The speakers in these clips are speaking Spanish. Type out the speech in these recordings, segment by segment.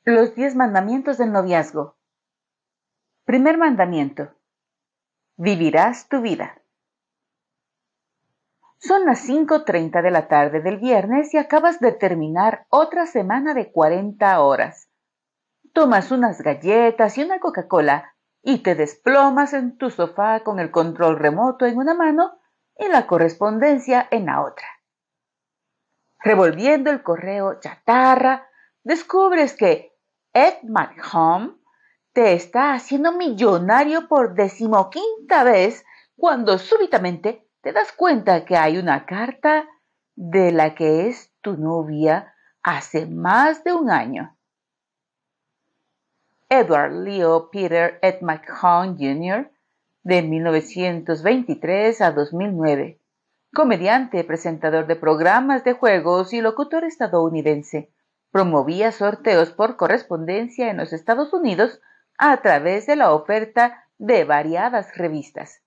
Los 10 mandamientos del noviazgo. Primer mandamiento. Vivirás tu vida. Son las 5:30 de la tarde del viernes y acabas de terminar otra semana de 40 horas. Tomas unas galletas y una Coca-Cola y te desplomas en tu sofá con el control remoto en una mano y la correspondencia en la otra. Revolviendo el correo chatarra, descubres que Ed McHome te está haciendo millonario por 15ª vez cuando súbitamente te das cuenta que hay una carta de la que es tu novia hace más de un año. Edward Leo Peter Ed McHome Jr., de 1923 a 2009, comediante, presentador de programas de juegos y locutor estadounidense. Promovía sorteos por correspondencia en los Estados Unidos a través de la oferta de variadas revistas.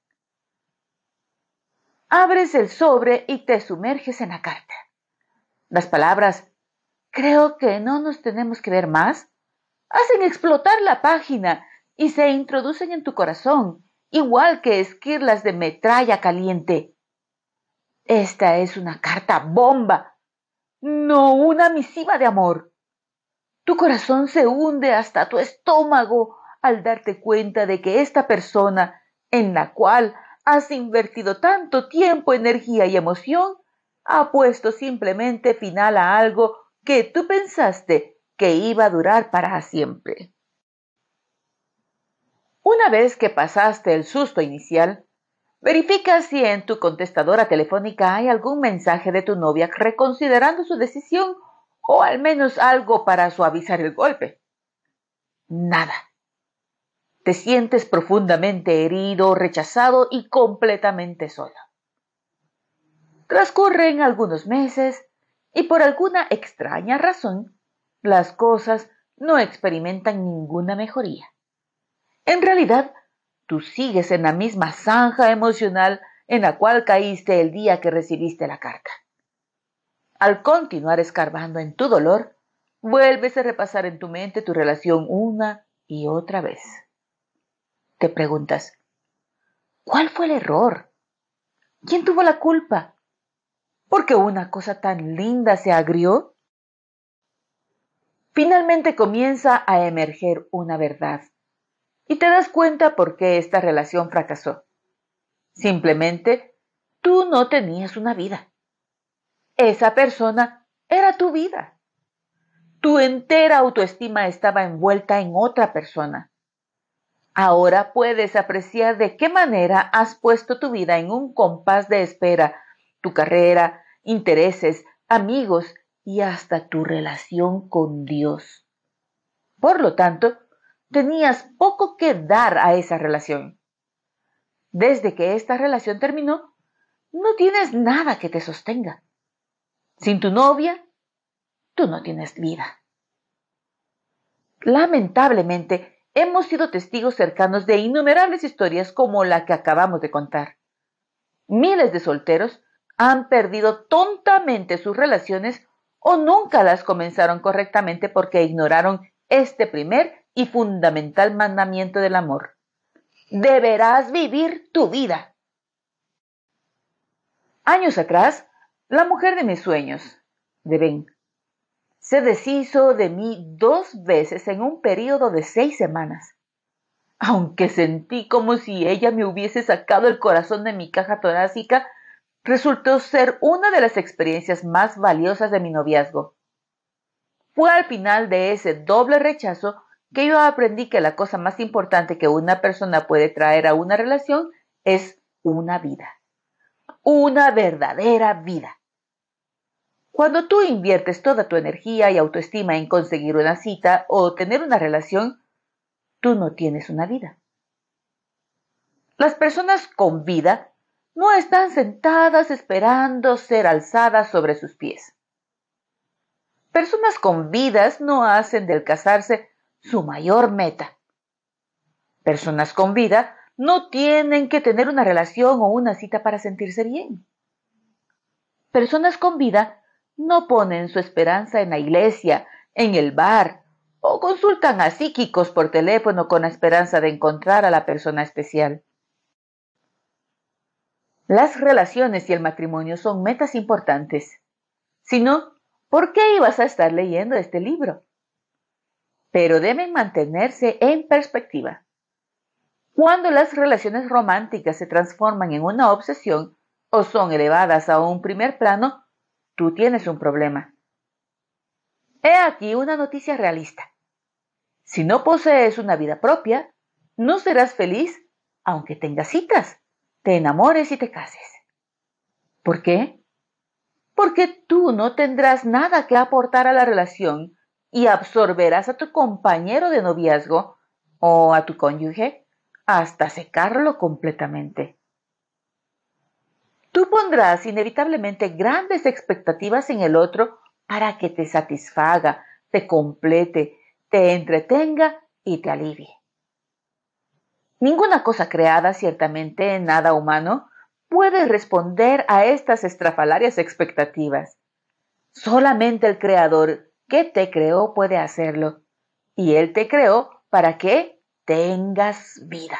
Abres el sobre y te sumerges en la carta. Las palabras "creo que no nos tenemos que ver más" hacen explotar la página y se introducen en tu corazón, igual que esquirlas de metralla caliente. Esta es una carta bomba, no una misiva de amor. Tu corazón se hunde hasta tu estómago al darte cuenta de que esta persona, en la cual has invertido tanto tiempo, energía y emoción, ha puesto simplemente final a algo que tú pensaste que iba a durar para siempre. Una vez que pasaste el susto inicial, verifica si en tu contestadora telefónica hay algún mensaje de tu novia reconsiderando su decisión o al menos algo para suavizar el golpe. Nada. Te sientes profundamente herido, rechazado y completamente solo. Transcurren algunos meses y por alguna extraña razón, las cosas no experimentan ninguna mejoría. En realidad, tú sigues en la misma zanja emocional en la cual caíste el día que recibiste la carta. Al continuar escarbando en tu dolor, vuelves a repasar en tu mente tu relación una y otra vez. Te preguntas, ¿cuál fue el error? ¿Quién tuvo la culpa? ¿Por qué una cosa tan linda se agrió? Finalmente comienza a emerger una verdad y te das cuenta por qué esta relación fracasó. Simplemente, tú no tenías una vida. Esa persona era tu vida. Tu entera autoestima estaba envuelta en otra persona. Ahora puedes apreciar de qué manera has puesto tu vida en un compás de espera, tu carrera, intereses, amigos y hasta tu relación con Dios. Por lo tanto, tenías poco que dar a esa relación. Desde que esta relación terminó, no tienes nada que te sostenga. Sin tu novia, tú no tienes vida. Lamentablemente, hemos sido testigos cercanos de innumerables historias como la que acabamos de contar. Miles de solteros han perdido tontamente sus relaciones o nunca las comenzaron correctamente porque ignoraron este primer y fundamental mandamiento del amor. Deberás vivir tu vida. Años atrás, la mujer de mis sueños, de Ben, se deshizo de mí 2 veces en un período de 6 semanas. Aunque sentí como si ella me hubiese sacado el corazón de mi caja torácica, resultó ser una de las experiencias más valiosas de mi noviazgo. Fue al final de ese doble rechazo que yo aprendí que la cosa más importante que una persona puede traer a una relación es una vida. Una verdadera vida. Cuando tú inviertes toda tu energía y autoestima en conseguir una cita o tener una relación, tú no tienes una vida. Las personas con vida no están sentadas esperando ser alzadas sobre sus pies. Personas con vidas no hacen del casarse su mayor meta. Personas con vida no tienen que tener una relación o una cita para sentirse bien. Personas con vida no ponen su esperanza en la iglesia, en el bar o consultan a psíquicos por teléfono con la esperanza de encontrar a la persona especial. Las relaciones y el matrimonio son metas importantes. Si no, ¿por qué ibas a estar leyendo este libro? Pero deben mantenerse en perspectiva. Cuando las relaciones románticas se transforman en una obsesión o son elevadas a un primer plano, tú tienes un problema. He aquí una noticia realista. Si no posees una vida propia, no serás feliz aunque tengas citas, te enamores y te cases. ¿Por qué? Porque tú no tendrás nada que aportar a la relación y absorberás a tu compañero de noviazgo o a tu cónyuge hasta secarlo completamente. Tú pondrás inevitablemente grandes expectativas en el otro para que te satisfaga, te complete, te entretenga y te alivie. Ninguna cosa creada, ciertamente nada humano, puede responder a estas estrafalarias expectativas. Solamente el Creador que te creó puede hacerlo. Y Él te creó para que tengas vida.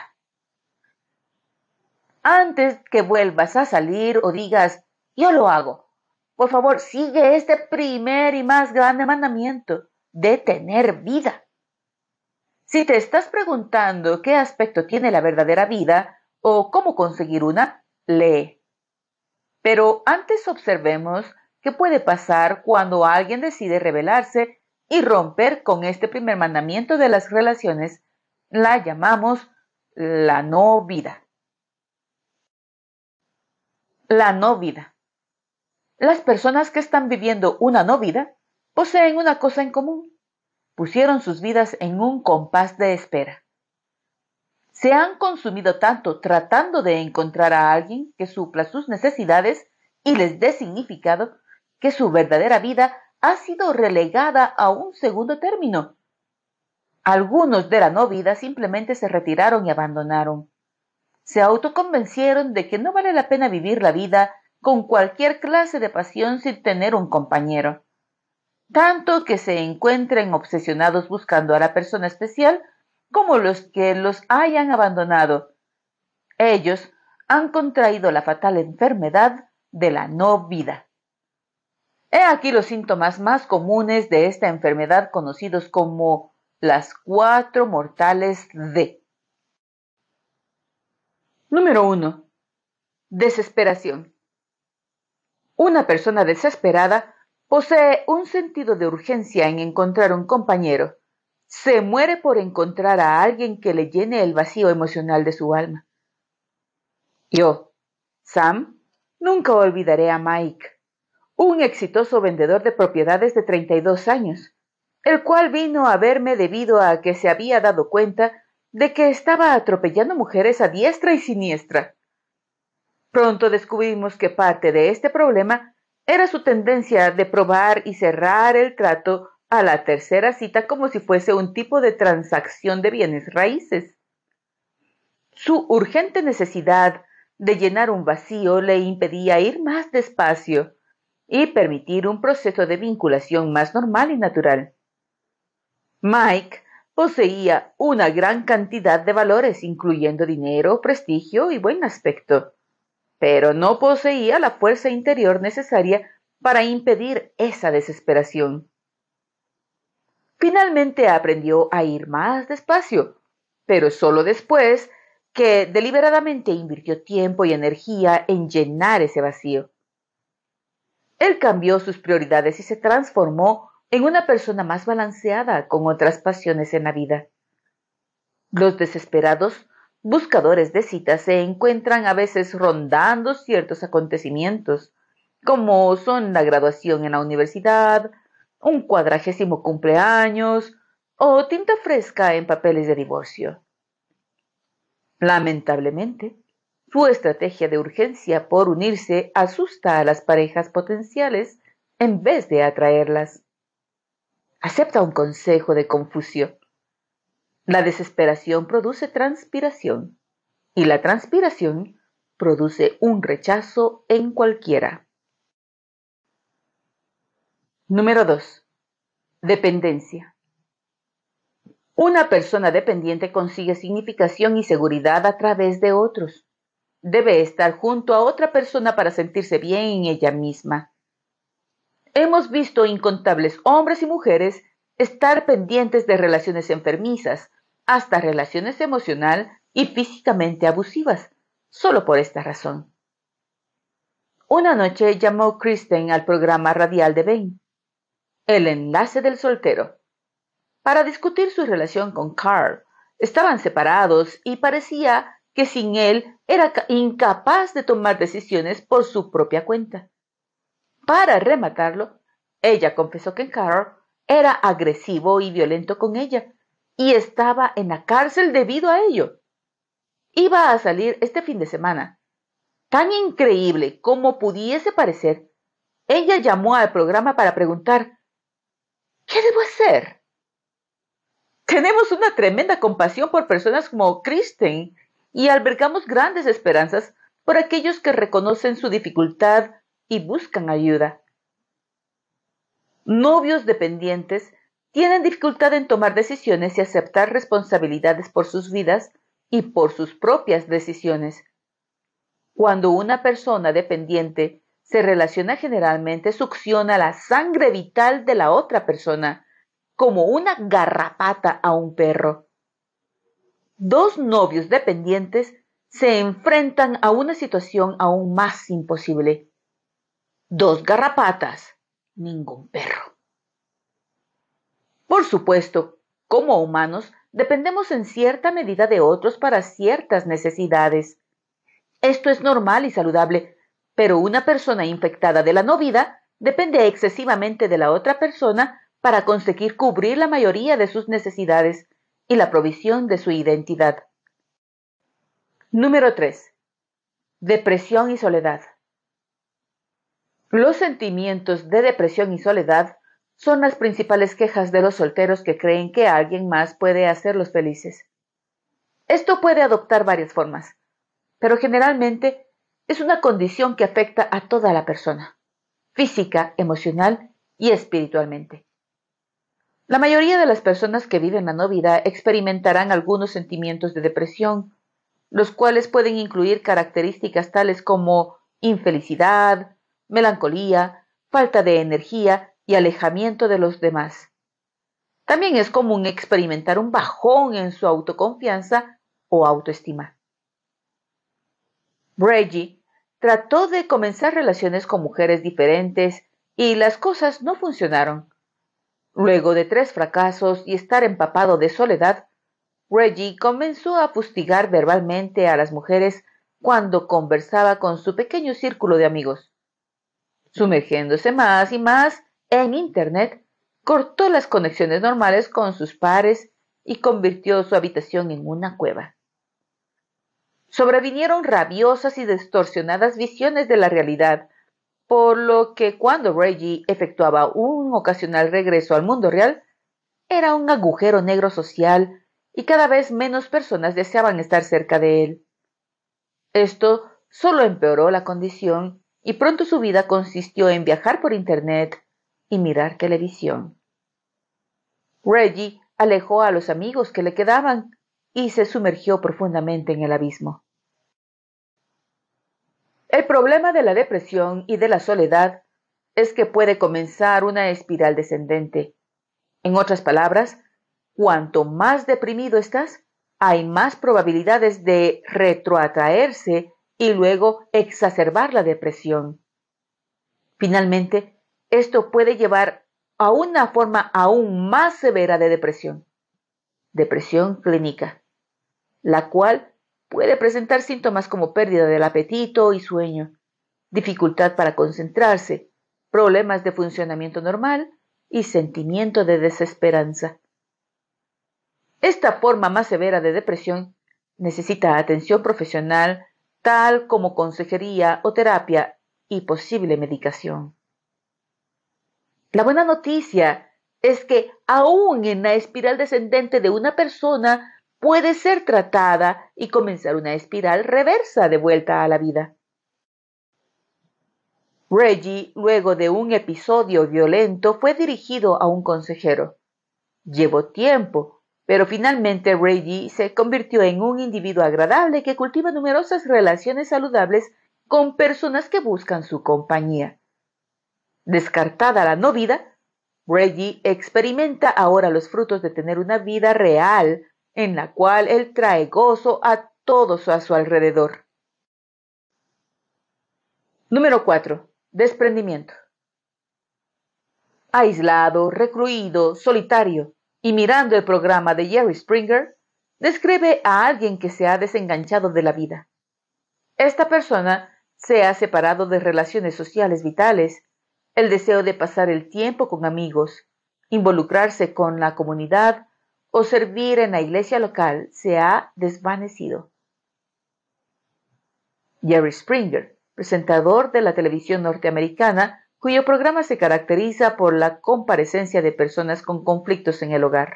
Antes que vuelvas a salir o digas, yo lo hago, por favor, sigue este primer y más grande mandamiento de tener vida. Si te estás preguntando qué aspecto tiene la verdadera vida o cómo conseguir una, lee. Pero antes observemos qué puede pasar cuando alguien decide rebelarse y romper con este primer mandamiento de las relaciones. La llamamos la no vida. La no vida. Las personas que están viviendo una no vida poseen una cosa en común. Pusieron sus vidas en un compás de espera. Se han consumido tanto tratando de encontrar a alguien que supla sus necesidades y les dé significado que su verdadera vida ha sido relegada a un segundo término. Algunos de la no vida simplemente se retiraron y abandonaron. Se autoconvencieron de que no vale la pena vivir la vida con cualquier clase de pasión sin tener un compañero. Tanto que se encuentren obsesionados buscando a la persona especial como los que los hayan abandonado. Ellos han contraído la fatal enfermedad de la no vida. He aquí los síntomas más comunes de esta enfermedad conocidos como las 4 mortales de. Número 1. Desesperación. Una persona desesperada posee un sentido de urgencia en encontrar un compañero. Se muere por encontrar a alguien que le llene el vacío emocional de su alma. Yo, Sam, nunca olvidaré a Mike, un exitoso vendedor de propiedades de 32 años, el cual vino a verme debido a que se había dado cuenta de que estaba atropellando mujeres a diestra y siniestra. Pronto descubrimos que parte de este problema era su tendencia de probar y cerrar el trato a la tercera cita como si fuese un tipo de transacción de bienes raíces. Su urgente necesidad de llenar un vacío le impedía ir más despacio y permitir un proceso de vinculación más normal y natural. Mike poseía una gran cantidad de valores, incluyendo dinero, prestigio y buen aspecto, pero no poseía la fuerza interior necesaria para impedir esa desesperación. Finalmente aprendió a ir más despacio, pero solo después que deliberadamente invirtió tiempo y energía en llenar ese vacío. Él cambió sus prioridades y se transformó en una persona más balanceada con otras pasiones en la vida. Los desesperados buscadores de citas se encuentran a veces rondando ciertos acontecimientos, como son la graduación en la universidad, un 40º cumpleaños o tinta fresca en papeles de divorcio. Lamentablemente, su estrategia de urgencia por unirse asusta a las parejas potenciales en vez de atraerlas. Acepta un consejo de Confucio. La desesperación produce transpiración y la transpiración produce un rechazo en cualquiera. Número 2. Dependencia. Una persona dependiente consigue significación y seguridad a través de otros. Debe estar junto a otra persona para sentirse bien en ella misma. Hemos visto incontables hombres y mujeres estar pendientes de relaciones enfermizas, hasta relaciones emocional y físicamente abusivas, solo por esta razón. Una noche llamó Kristen al programa radial de Ben, El Enlace del Soltero, para discutir su relación con Carl. Estaban separados y parecía que sin él era incapaz de tomar decisiones por su propia cuenta. Para rematarlo, ella confesó que Carl era agresivo y violento con ella y estaba en la cárcel debido a ello. Iba a salir este fin de semana. Tan increíble como pudiese parecer, ella llamó al programa para preguntar: ¿qué debo hacer? Tenemos una tremenda compasión por personas como Kristen y albergamos grandes esperanzas por aquellos que reconocen su dificultad y buscan ayuda. Novios dependientes tienen dificultad en tomar decisiones y aceptar responsabilidades por sus vidas y por sus propias decisiones. Cuando una persona dependiente se relaciona, generalmente succiona la sangre vital de la otra persona, como una garrapata a un perro. Dos novios dependientes se enfrentan a una situación aún más imposible. Dos garrapatas, ningún perro. Por supuesto, como humanos, dependemos en cierta medida de otros para ciertas necesidades. Esto es normal y saludable, pero una persona infectada de la no vida depende excesivamente de la otra persona para conseguir cubrir la mayoría de sus necesidades y la provisión de su identidad. Número 3. Depresión y soledad. Los sentimientos de depresión y soledad son las principales quejas de los solteros que creen que alguien más puede hacerlos felices. Esto puede adoptar varias formas, pero generalmente es una condición que afecta a toda la persona, física, emocional y espiritualmente. La mayoría de las personas que viven la no vida experimentarán algunos sentimientos de depresión, los cuales pueden incluir características tales como infelicidad, melancolía, falta de energía y alejamiento de los demás. También es común experimentar un bajón en su autoconfianza o autoestima. Reggie trató de comenzar relaciones con mujeres diferentes y las cosas no funcionaron. Luego de 3 fracasos y estar empapado de soledad, Reggie comenzó a fustigar verbalmente a las mujeres cuando conversaba con su pequeño círculo de amigos. Sumergiéndose más y más en Internet, cortó las conexiones normales con sus pares y convirtió su habitación en una cueva. Sobrevinieron rabiosas y distorsionadas visiones de la realidad, por lo que cuando Reggie efectuaba un ocasional regreso al mundo real, era un agujero negro social y cada vez menos personas deseaban estar cerca de él. Esto solo empeoró la condición y pronto su vida consistió en viajar por Internet y mirar televisión. Reggie alejó a los amigos que le quedaban y se sumergió profundamente en el abismo. El problema de la depresión y de la soledad es que puede comenzar una espiral descendente. En otras palabras, cuanto más deprimido estás, hay más probabilidades de retroatraerse y luego exacerbar la depresión. Finalmente, esto puede llevar a una forma aún más severa de depresión clínica, la cual puede presentar síntomas como pérdida del apetito y sueño, dificultad para concentrarse, problemas de funcionamiento normal y sentimiento de desesperanza. Esta forma más severa de depresión necesita atención profesional, tal como consejería o terapia y posible medicación. La buena noticia es que aún en la espiral descendente de una persona puede ser tratada y comenzar una espiral reversa de vuelta a la vida. Reggie, luego de un episodio violento, fue dirigido a un consejero. Llevó tiempo, Pero finalmente Reggie se convirtió en un individuo agradable que cultiva numerosas relaciones saludables con personas que buscan su compañía. Descartada la no vida, Reggie experimenta ahora los frutos de tener una vida real en la cual él trae gozo a todos a su alrededor. Número 4. Desprendimiento. Aislado, recluido, solitario y mirando el programa de Jerry Springer, describe a alguien que se ha desenganchado de la vida. Esta persona se ha separado de relaciones sociales vitales, el deseo de pasar el tiempo con amigos, involucrarse con la comunidad o servir en la iglesia local se ha desvanecido. Jerry Springer, presentador de la televisión norteamericana, cuyo programa se caracteriza por la comparecencia de personas con conflictos en el hogar.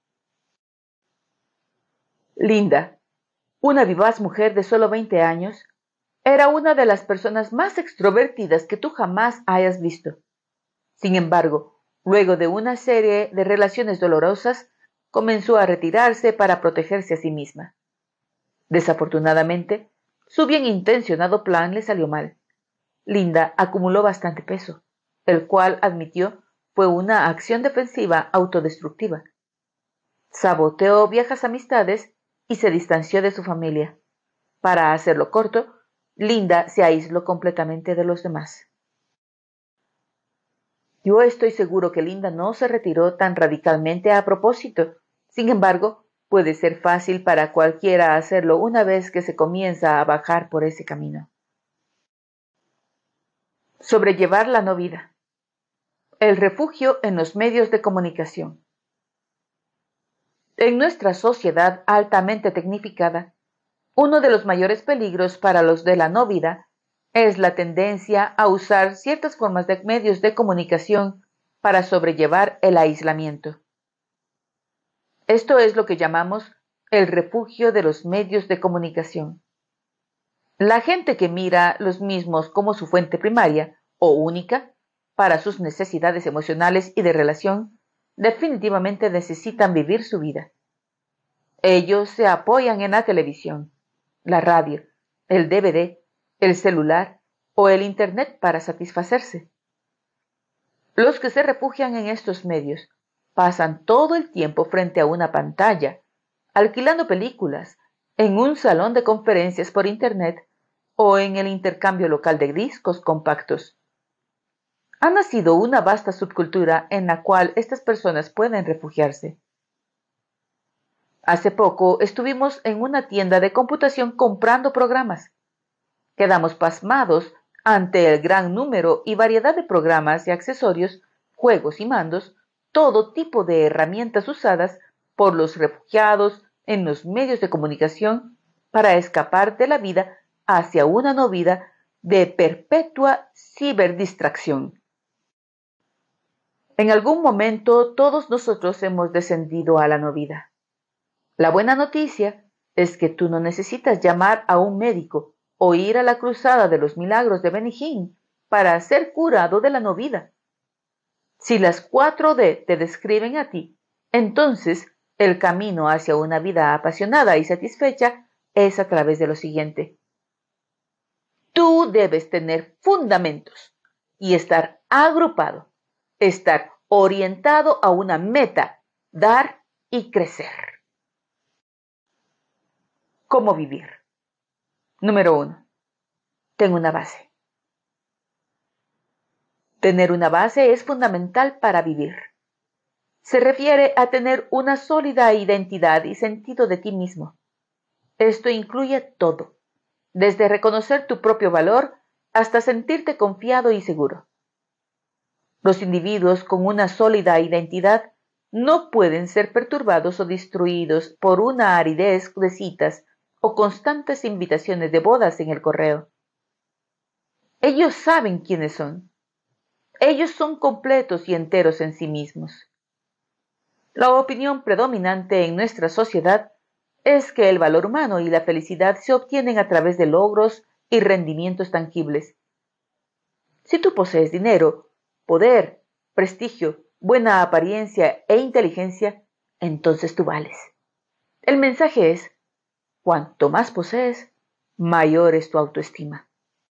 Linda, una vivaz mujer de solo 20 años, era una de las personas más extrovertidas que tú jamás hayas visto. Sin embargo, luego de una serie de relaciones dolorosas, comenzó a retirarse para protegerse a sí misma. Desafortunadamente, su bien intencionado plan le salió mal. Linda acumuló bastante peso, el cual admitió fue una acción defensiva autodestructiva. Saboteó viejas amistades y se distanció de su familia. Para hacerlo corto, Linda se aisló completamente de los demás. Yo estoy seguro que Linda no se retiró tan radicalmente a propósito. Sin embargo, puede ser fácil para cualquiera hacerlo una vez que se comienza a bajar por ese camino. Sobrellevar la no vida. El refugio en los medios de comunicación. En nuestra sociedad altamente tecnificada, uno de los mayores peligros para los de la no vida es la tendencia a usar ciertas formas de medios de comunicación para sobrellevar el aislamiento. Esto es lo que llamamos el refugio de los medios de comunicación. La gente que mira los mismos como su fuente primaria o única para sus necesidades emocionales y de relación, definitivamente necesitan vivir su vida. Ellos se apoyan en la televisión, la radio, el DVD, el celular o el Internet para satisfacerse. Los que se refugian en estos medios pasan todo el tiempo frente a una pantalla, alquilando películas, en un salón de conferencias por Internet o en el intercambio local de discos compactos. Ha nacido una vasta subcultura en la cual estas personas pueden refugiarse. Hace poco estuvimos en una tienda de computación comprando programas. Quedamos pasmados ante el gran número y variedad de programas y accesorios, juegos y mandos, todo tipo de herramientas usadas por los refugiados en los medios de comunicación para escapar de la vida hacia una no vida de perpetua ciberdistracción. En algún momento todos nosotros hemos descendido a la no vida. La buena noticia es que tú no necesitas llamar a un médico o ir a la cruzada de los milagros de Benihín para ser curado de la no vida. Si las 4D te describen a ti, entonces el camino hacia una vida apasionada y satisfecha es a través de lo siguiente. Tú debes tener fundamentos y estar agrupado, estar orientado a una meta, dar y crecer. ¿Cómo vivir? Número 1. Ten una base. Tener una base es fundamental para vivir. Se refiere a tener una sólida identidad y sentido de ti mismo. Esto incluye todo, desde reconocer tu propio valor hasta sentirte confiado y seguro. Los individuos con una sólida identidad no pueden ser perturbados o destruidos por una aridez de citas o constantes invitaciones de bodas en el correo. Ellos saben quiénes son. Ellos son completos y enteros en sí mismos. La opinión predominante en nuestra sociedad es que el valor humano y la felicidad se obtienen a través de logros y rendimientos tangibles. Si tú posees dinero, poder, prestigio, buena apariencia e inteligencia, entonces tú vales. El mensaje es, cuanto más posees, mayor es tu autoestima.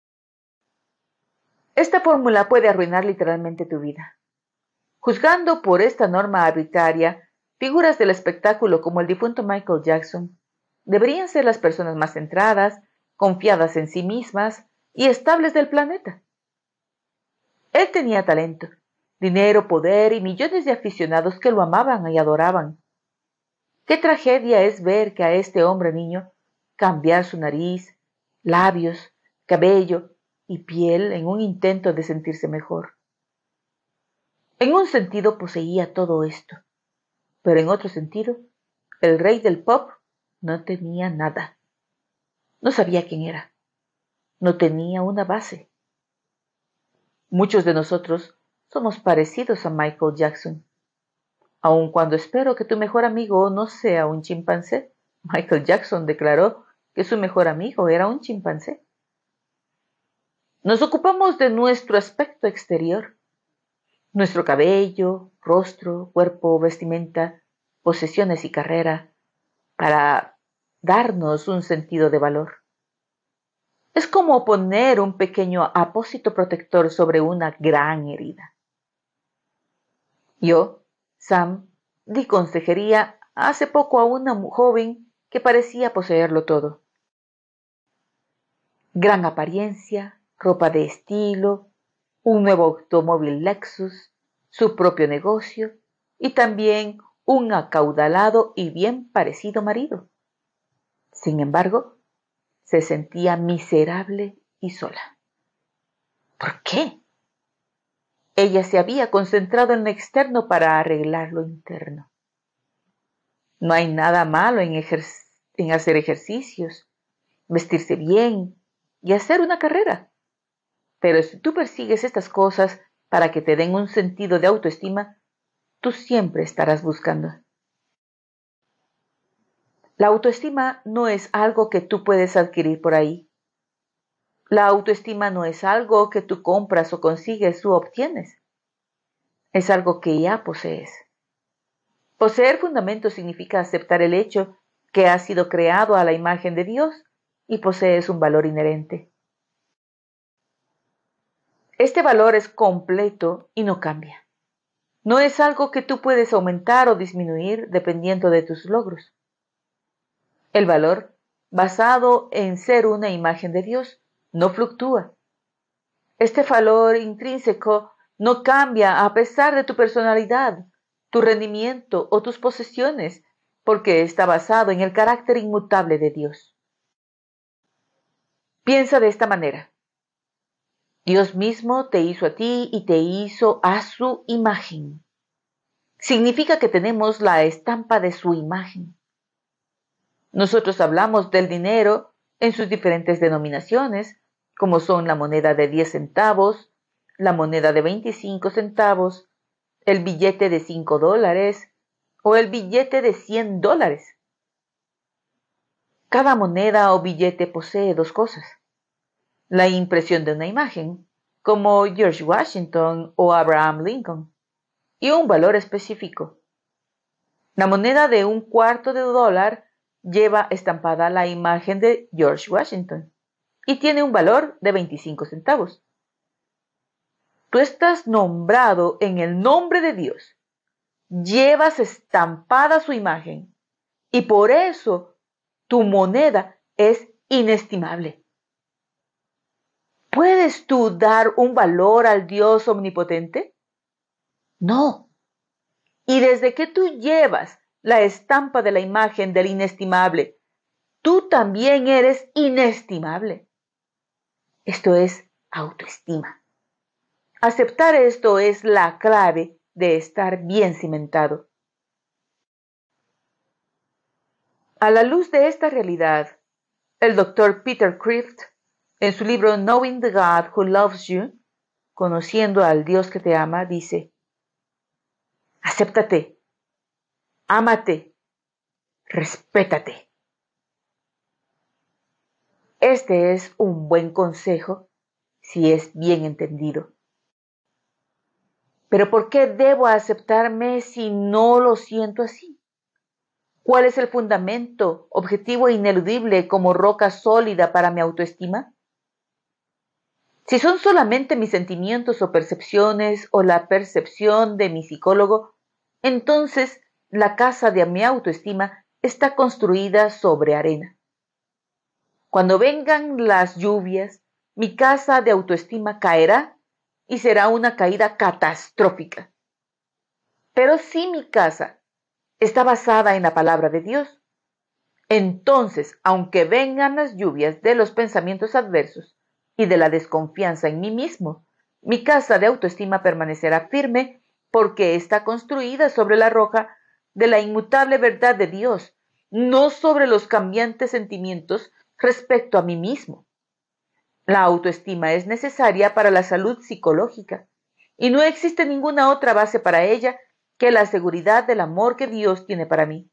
Esta fórmula puede arruinar literalmente tu vida. Juzgando por esta norma arbitraria, figuras del espectáculo como el difunto Michael Jackson deberían ser las personas más centradas, confiadas en sí mismas y estables del planeta. Él tenía talento, dinero, poder y millones de aficionados que lo amaban y adoraban. Qué tragedia es ver que a este hombre niño cambiar su nariz, labios, cabello y piel en un intento de sentirse mejor. En un sentido poseía todo esto, pero en otro sentido, el rey del pop no tenía nada. No sabía quién era. No tenía una base. Muchos de nosotros somos parecidos a Michael Jackson. Aun cuando espero que tu mejor amigo no sea un chimpancé, Michael Jackson declaró que su mejor amigo era un chimpancé. Nos ocupamos de nuestro aspecto exterior, nuestro cabello, rostro, cuerpo, vestimenta, posesiones y carrera, para darnos un sentido de valor. Es como poner un pequeño apósito protector sobre una gran herida. Yo, Sam, di consejería hace poco a una joven que parecía poseerlo todo. Gran apariencia, ropa de estilo, un nuevo automóvil Lexus, su propio negocio y también un acaudalado y bien parecido marido. Sin embargo, se sentía miserable y sola. ¿Por qué? Ella se había concentrado en lo externo para arreglar lo interno. No hay nada malo en hacer ejercicios, vestirse bien y hacer una carrera. Pero si tú persigues estas cosas para que te den un sentido de autoestima, tú siempre estarás buscando. La autoestima no es algo que tú puedes adquirir por ahí. La autoestima no es algo que tú compras o consigues o obtienes. Es algo que ya posees. Poseer fundamento significa aceptar el hecho que has sido creado a la imagen de Dios y posees un valor inherente. Este valor es completo y no cambia. No es algo que tú puedes aumentar o disminuir dependiendo de tus logros. El valor, basado en ser una imagen de Dios, no fluctúa. Este valor intrínseco no cambia a pesar de tu personalidad, tu rendimiento o tus posesiones, porque está basado en el carácter inmutable de Dios. Piensa de esta manera. Dios mismo te hizo a ti y te hizo a su imagen. Significa que tenemos la estampa de su imagen. Nosotros hablamos del dinero en sus diferentes denominaciones, como son la moneda de 10 centavos, la moneda de 25 centavos, el billete de $5 o el billete de $100. Cada moneda o billete posee dos cosas. La impresión de una imagen, como George Washington o Abraham Lincoln, y un valor específico. La moneda de $0.25 lleva estampada la imagen de George Washington y tiene un valor de 25 centavos. Tú estás nombrado en el nombre de Dios, llevas estampada su imagen y por eso tu moneda es inestimable. ¿Puedes tú dar un valor al Dios omnipotente? No. Y desde que tú llevas la estampa de la imagen del inestimable, tú también eres inestimable. Esto es autoestima. Aceptar esto es la clave de estar bien cimentado. A la luz de esta realidad, el Dr. Peter Kreeft, en su libro Knowing the God Who Loves You, Conociendo al Dios que te ama, dice: acéptate, ámate, respétate. Este es un buen consejo si es bien entendido. Pero ¿por qué debo aceptarme si no lo siento así? ¿Cuál es el fundamento objetivo e ineludible como roca sólida para mi autoestima? Si son solamente mis sentimientos o percepciones o la percepción de mi psicólogo, entonces la casa de mi autoestima está construida sobre arena. Cuando vengan las lluvias, mi casa de autoestima caerá y será una caída catastrófica. Pero si mi casa está basada en la palabra de Dios, entonces, aunque vengan las lluvias de los pensamientos adversos y de la desconfianza en mí mismo, mi casa de autoestima permanecerá firme porque está construida sobre la roca de la inmutable verdad de Dios, no sobre los cambiantes sentimientos respecto a mí mismo. La autoestima es necesaria para la salud psicológica y no existe ninguna otra base para ella que la seguridad del amor que Dios tiene para mí.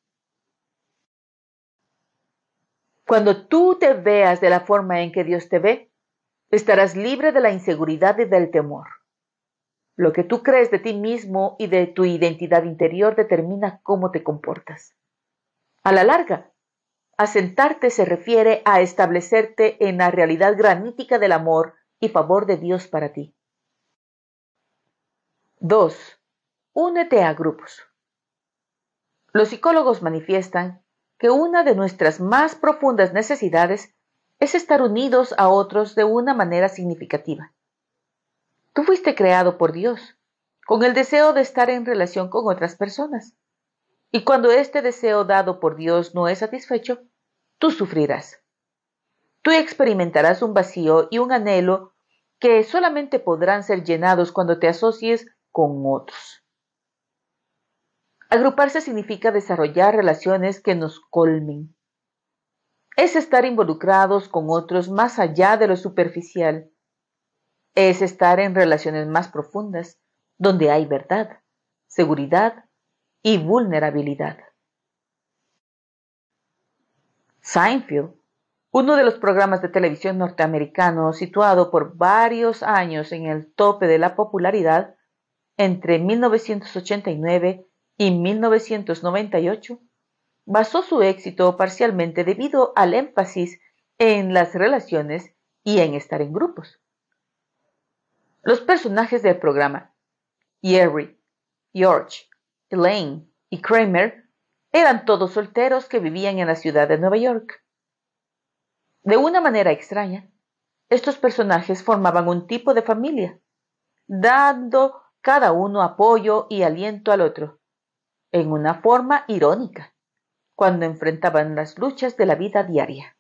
Cuando tú te veas de la forma en que Dios te ve, estarás libre de la inseguridad y del temor. Lo que tú crees de ti mismo y de tu identidad interior determina cómo te comportas. A la larga, asentarte se refiere a establecerte en la realidad granítica del amor y favor de Dios para ti. 2. Únete a grupos. Los psicólogos manifiestan que una de nuestras más profundas necesidades es estar unidos a otros de una manera significativa. Tú fuiste creado por Dios, con el deseo de estar en relación con otras personas. Y cuando este deseo dado por Dios no es satisfecho, tú sufrirás. Tú experimentarás un vacío y un anhelo que solamente podrán ser llenados cuando te asocies con otros. Agruparse significa desarrollar relaciones que nos colmen. Es estar involucrados con otros más allá de lo superficial. Es estar en relaciones más profundas, donde hay verdad, seguridad y vulnerabilidad. Seinfeld, uno de los programas de televisión norteamericanos situado por varios años en el tope de la popularidad, entre 1989 y 1998, basó su éxito parcialmente debido al énfasis en las relaciones y en estar en grupos. Los personajes del programa, Jerry, George, Elaine y Kramer, eran todos solteros que vivían en la ciudad de Nueva York. De una manera extraña, estos personajes formaban un tipo de familia, dando cada uno apoyo y aliento al otro, en una forma irónica, cuando enfrentaban las luchas de la vida diaria.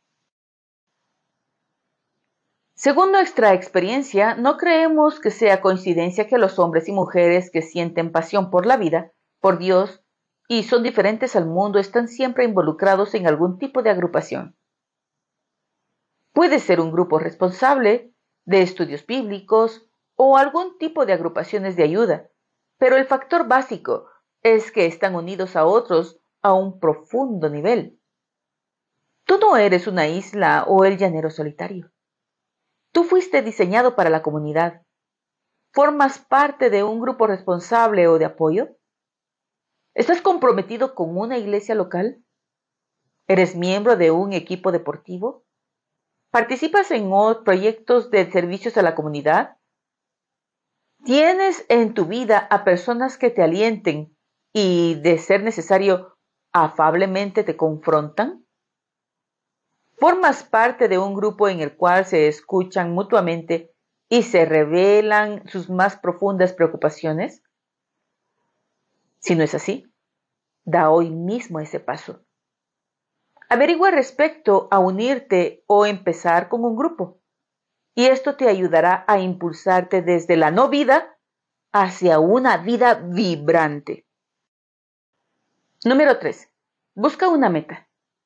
Según nuestra experiencia, no creemos que sea coincidencia que los hombres y mujeres que sienten pasión por la vida, por Dios, y son diferentes al mundo están siempre involucrados en algún tipo de agrupación. Puede ser un grupo responsable, de estudios bíblicos o algún tipo de agrupaciones de ayuda, pero el factor básico es que están unidos a otros a un profundo nivel. Tú no eres una isla o el llanero solitario. Tú fuiste diseñado para la comunidad. ¿Formas parte de un grupo responsable o de apoyo? ¿Estás comprometido con una iglesia local? ¿Eres miembro de un equipo deportivo? ¿Participas en proyectos de servicios a la comunidad? ¿Tienes en tu vida a personas que te alienten y, de ser necesario, afablemente te confrontan? ¿Formas parte de un grupo en el cual se escuchan mutuamente y se revelan sus más profundas preocupaciones? Si no es así, da hoy mismo ese paso. Averigua respecto a unirte o empezar con un grupo, y esto te ayudará a impulsarte desde la no vida hacia una vida vibrante. Número 3. Busca una meta.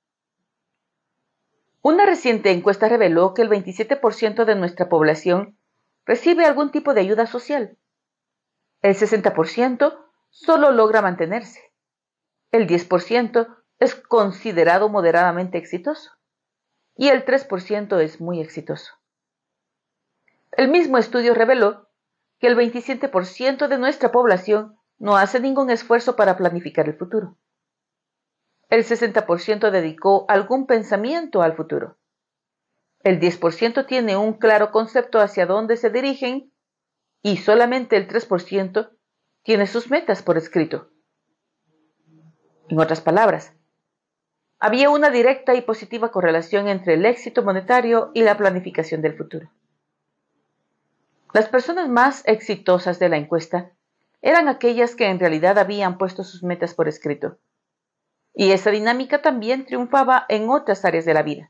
Una reciente encuesta reveló que el 27% de nuestra población recibe algún tipo de ayuda social. El 60% solo logra mantenerse. El 10% es considerado moderadamente exitoso. Y el 3% es muy exitoso. El mismo estudio reveló que el 27% de nuestra población no hace ningún esfuerzo para planificar el futuro. El 60% dedicó algún pensamiento al futuro. El 10% tiene un claro concepto hacia dónde se dirigen y solamente el 3% tiene sus metas por escrito. En otras palabras, había una directa y positiva correlación entre el éxito monetario y la planificación del futuro. Las personas más exitosas de la encuesta eran aquellas que en realidad habían puesto sus metas por escrito. Y esa dinámica también triunfaba en otras áreas de la vida.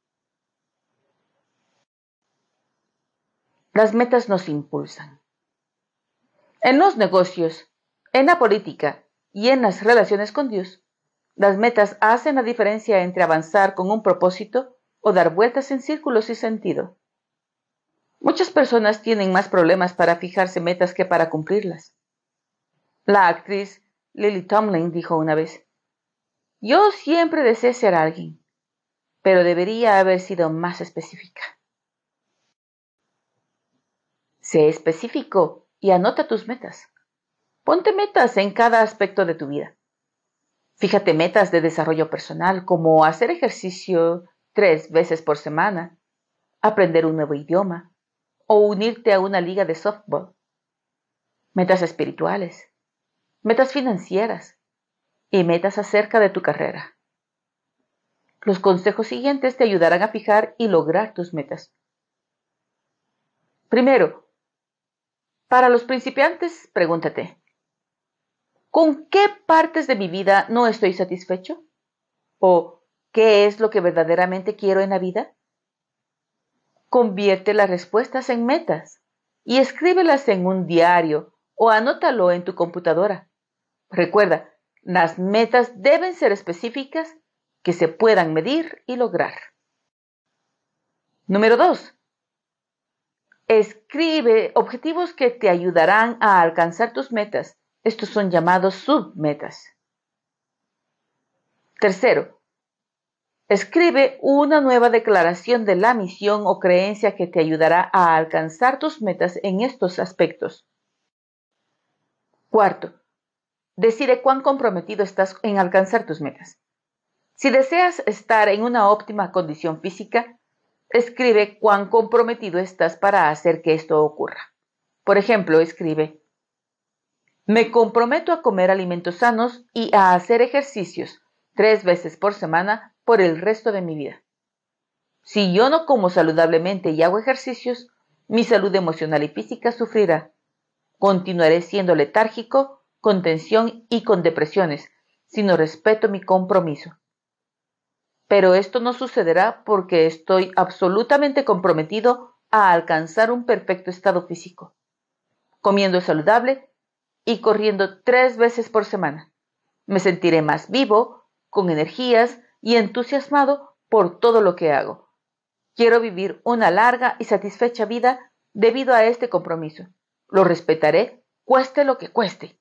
Las metas nos impulsan. En los negocios, en la política y en las relaciones con Dios, las metas hacen la diferencia entre avanzar con un propósito o dar vueltas en círculos sin sentido. Muchas personas tienen más problemas para fijarse metas que para cumplirlas. La actriz Lily Tomlin dijo una vez: "Yo siempre deseé ser alguien, pero debería haber sido más específica". Sé específico y anota tus metas. Ponte metas en cada aspecto de tu vida. Fíjate metas de desarrollo personal como hacer ejercicio 3 veces por semana, aprender un nuevo idioma o unirte a una liga de softball. Metas espirituales, metas financieras y metas acerca de tu carrera. Los consejos siguientes te ayudarán a fijar y lograr tus metas. Primero, para los principiantes, pregúntate: ¿con qué partes de mi vida no estoy satisfecho? ¿O qué es lo que verdaderamente quiero en la vida? Convierte las respuestas en metas y escríbelas en un diario o anótalo en tu computadora. Recuerda, las metas deben ser específicas, que se puedan medir y lograr. Número 2. Escribe objetivos que te ayudarán a alcanzar tus metas. Estos son llamados submetas. Tercero, escribe una nueva declaración de la misión o creencia que te ayudará a alcanzar tus metas en estos aspectos. Cuarto, decide cuán comprometido estás en alcanzar tus metas. Si deseas estar en una óptima condición física, escribe cuán comprometido estás para hacer que esto ocurra. Por ejemplo, escribe: "Me comprometo a comer alimentos sanos y a hacer ejercicios 3 veces por semana por el resto de mi vida. Si yo no como saludablemente y hago ejercicios, mi salud emocional y física sufrirá. Continuaré siendo letárgico, con tensión y con depresiones, si no respeto mi compromiso. Pero esto no sucederá porque estoy absolutamente comprometido a alcanzar un perfecto estado físico, comiendo saludable y corriendo 3 veces por semana. Me sentiré más vivo, con energías y entusiasmado por todo lo que hago. Quiero vivir una larga y satisfecha vida debido a este compromiso. Lo respetaré, cueste lo que cueste".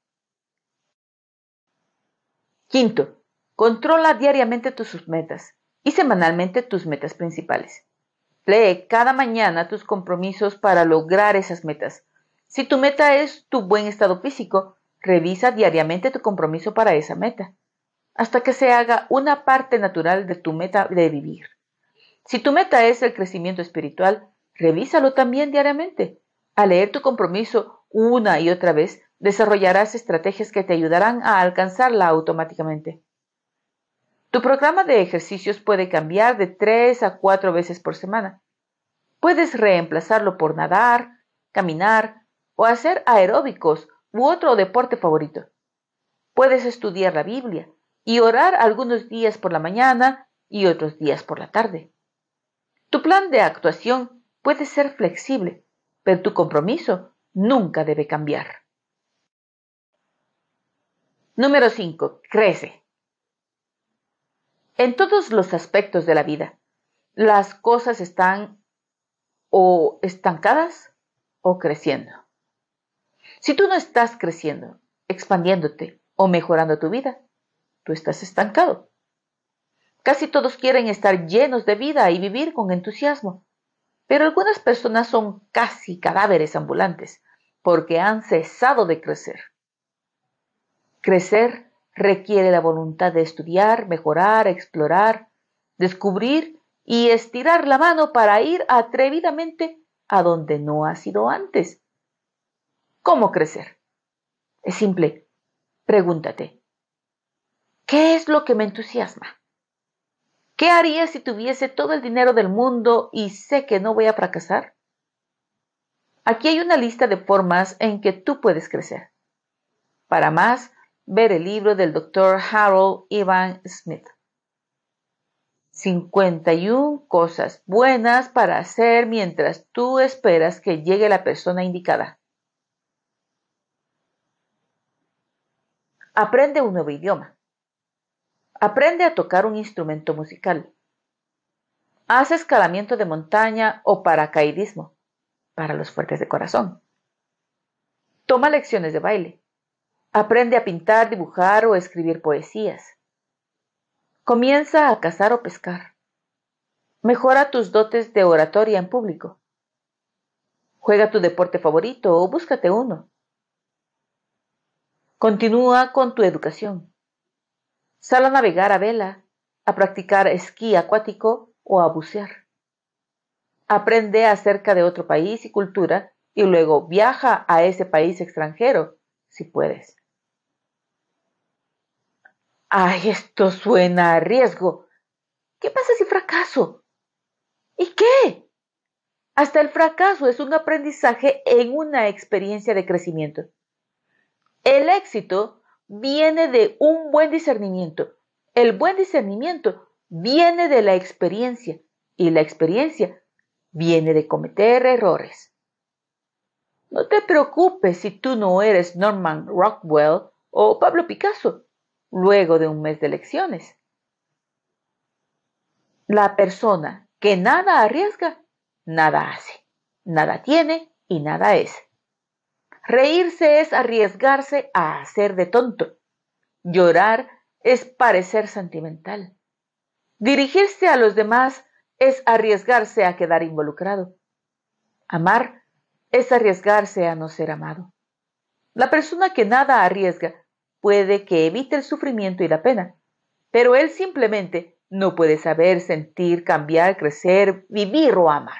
Quinto, controla diariamente tus metas y semanalmente tus metas principales. Lee cada mañana tus compromisos para lograr esas metas. Si tu meta es tu buen estado físico, revisa diariamente tu compromiso para esa meta, hasta que se haga una parte natural de tu meta de vivir. Si tu meta es el crecimiento espiritual, revísalo también diariamente. Al leer tu compromiso una y otra vez, desarrollarás estrategias que te ayudarán a alcanzarla automáticamente. Tu programa de ejercicios puede cambiar de 3 a 4 veces por semana. Puedes reemplazarlo por nadar, caminar o hacer aeróbicos u otro deporte favorito. Puedes estudiar la Biblia y orar algunos días por la mañana y otros días por la tarde. Tu plan de actuación puede ser flexible, pero tu compromiso nunca debe cambiar. Número 5. Crece. En todos los aspectos de la vida, las cosas están o estancadas o creciendo. Si tú no estás creciendo, expandiéndote o mejorando tu vida, tú estás estancado. Casi todos quieren estar llenos de vida y vivir con entusiasmo, pero algunas personas son casi cadáveres ambulantes porque han cesado de crecer. Crecer requiere la voluntad de estudiar, mejorar, explorar, descubrir y estirar la mano para ir atrevidamente a donde no has ido antes. ¿Cómo crecer? Es simple. Pregúntate, ¿qué es lo que me entusiasma? ¿Qué haría si tuviese todo el dinero del mundo y sé que no voy a fracasar? Aquí hay una lista de formas en que tú puedes crecer. Para más, ver el libro del Dr. Harold Evan Smith. 51 cosas buenas para hacer mientras tú esperas que llegue la persona indicada. Aprende un nuevo idioma. Aprende a tocar un instrumento musical. Haz escalamiento de montaña o paracaidismo para los fuertes de corazón. Toma lecciones de baile. Aprende a pintar, dibujar o escribir poesías. Comienza a cazar o pescar. Mejora tus dotes de oratoria en público. Juega tu deporte favorito o búscate uno. Continúa con tu educación. Sal a navegar a vela, a practicar esquí acuático o a bucear. Aprende acerca de otro país y cultura y luego viaja a ese país extranjero, si puedes. ¡Ay, esto suena a riesgo! ¿Qué pasa si fracaso? ¿Y qué? Hasta el fracaso es un aprendizaje en una experiencia de crecimiento. El éxito viene de un buen discernimiento. El buen discernimiento viene de la experiencia y la experiencia viene de cometer errores. No te preocupes si tú no eres Norman Rockwell o Pablo Picasso luego de un mes de lecciones. La persona que nada arriesga, nada hace, nada tiene y nada es. Reírse es arriesgarse a hacer de tonto. Llorar es parecer sentimental. Dirigirse a los demás es arriesgarse a quedar involucrado. Amar es arriesgarse a no ser amado. La persona que nada arriesga puede que evite el sufrimiento y la pena, pero él simplemente no puede saber, sentir, cambiar, crecer, vivir o amar.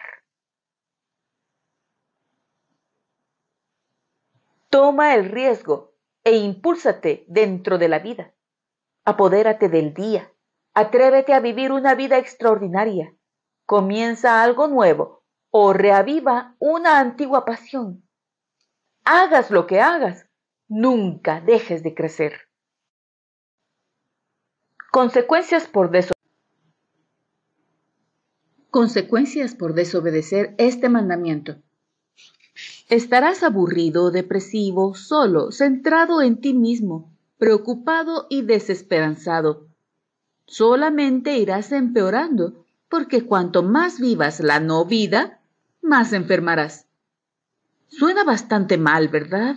Toma el riesgo e impúlsate dentro de la vida. Apodérate del día. Atrévete a vivir una vida extraordinaria. Comienza algo nuevo o reaviva una antigua pasión. Hagas lo que hagas, nunca dejes de crecer. Consecuencias por desobedecer este mandamiento. Estarás aburrido, depresivo, solo, centrado en ti mismo, preocupado y desesperanzado. Solamente irás empeorando, porque cuanto más vivas la no vida, más enfermarás. Suena bastante mal, ¿verdad?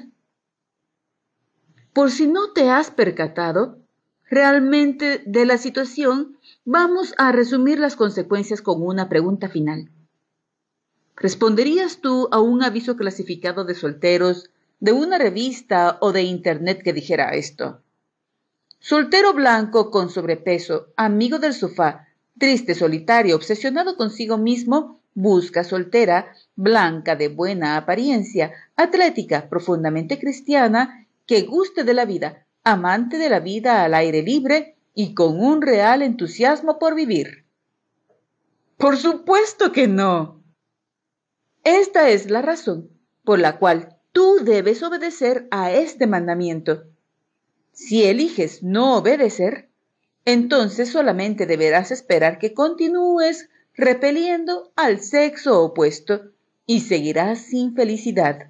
Por si no te has percatado realmente de la situación, vamos a resumir las consecuencias con una pregunta final. ¿Responderías tú a un aviso clasificado de solteros de una revista o de internet que dijera esto? Soltero blanco con sobrepeso, amigo del sofá, triste, solitario, obsesionado consigo mismo, busca soltera, blanca de buena apariencia, atlética, profundamente cristiana, que guste de la vida, amante de la vida al aire libre y con un real entusiasmo por vivir. ¡Por supuesto que no! Esta es la razón por la cual tú debes obedecer a este mandamiento. Si eliges no obedecer, entonces solamente deberás esperar que continúes repeliendo al sexo opuesto y seguirás sin felicidad.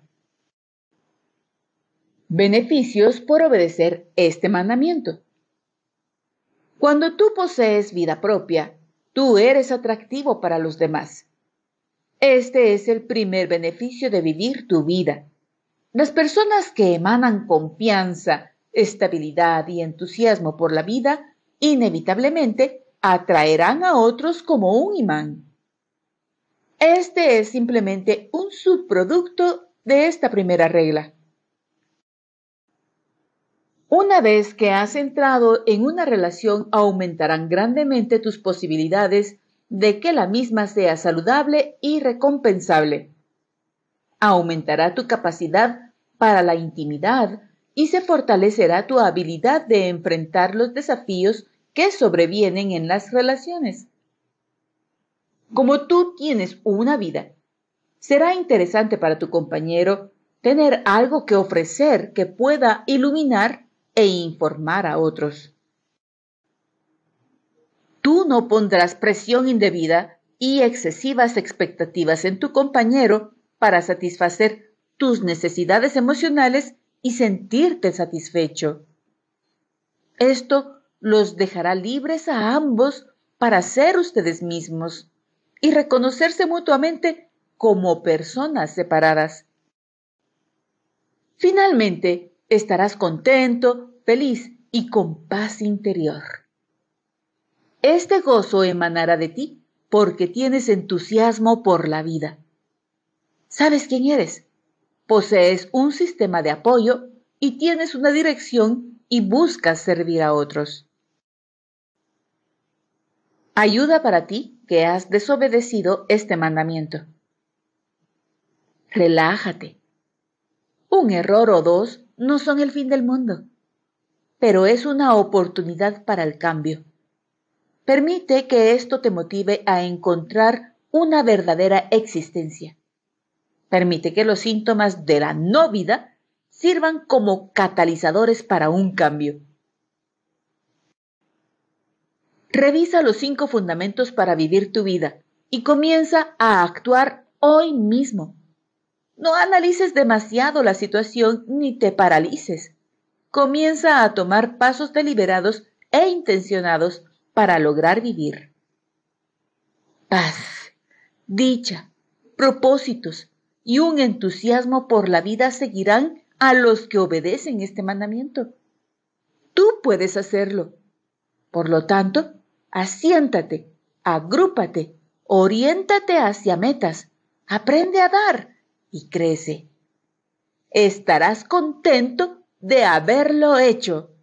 Beneficios por obedecer este mandamiento. Cuando tú posees vida propia, tú eres atractivo para los demás. Este es el primer beneficio de vivir tu vida. Las personas que emanan confianza, estabilidad y entusiasmo por la vida, inevitablemente atraerán a otros como un imán. Este es simplemente un subproducto de esta primera regla. Una vez que has entrado en una relación, aumentarán grandemente tus posibilidades de que la misma sea saludable y recompensable. Aumentará tu capacidad para la intimidad y se fortalecerá tu habilidad de enfrentar los desafíos que sobrevienen en las relaciones. Como tú tienes una vida, será interesante para tu compañero tener algo que ofrecer que pueda iluminar e informar a otros. Tú no pondrás presión indebida y excesivas expectativas en tu compañero para satisfacer tus necesidades emocionales y sentirte satisfecho. Esto los dejará libres a ambos para ser ustedes mismos y reconocerse mutuamente como personas separadas. Finalmente, estarás contento, feliz y con paz interior. Este gozo emanará de ti porque tienes entusiasmo por la vida. ¿Sabes quién eres? Posees un sistema de apoyo y tienes una dirección y buscas servir a otros. Ayuda para ti que has desobedecido este mandamiento. Relájate. Un error o dos no son el fin del mundo, pero es una oportunidad para el cambio. Permite que esto te motive a encontrar una verdadera existencia. Permite que los síntomas de la no vida sirvan como catalizadores para un cambio. Revisa los 5 fundamentos para vivir tu vida y comienza a actuar hoy mismo. No analices demasiado la situación ni te paralices. Comienza a tomar pasos deliberados e intencionados para lograr vivir. Paz, dicha, propósitos y un entusiasmo por la vida seguirán a los que obedecen este mandamiento. Tú puedes hacerlo. Por lo tanto, asiéntate, agrúpate, oriéntate hacia metas, aprende a dar y crece. Estarás contento de haberlo hecho.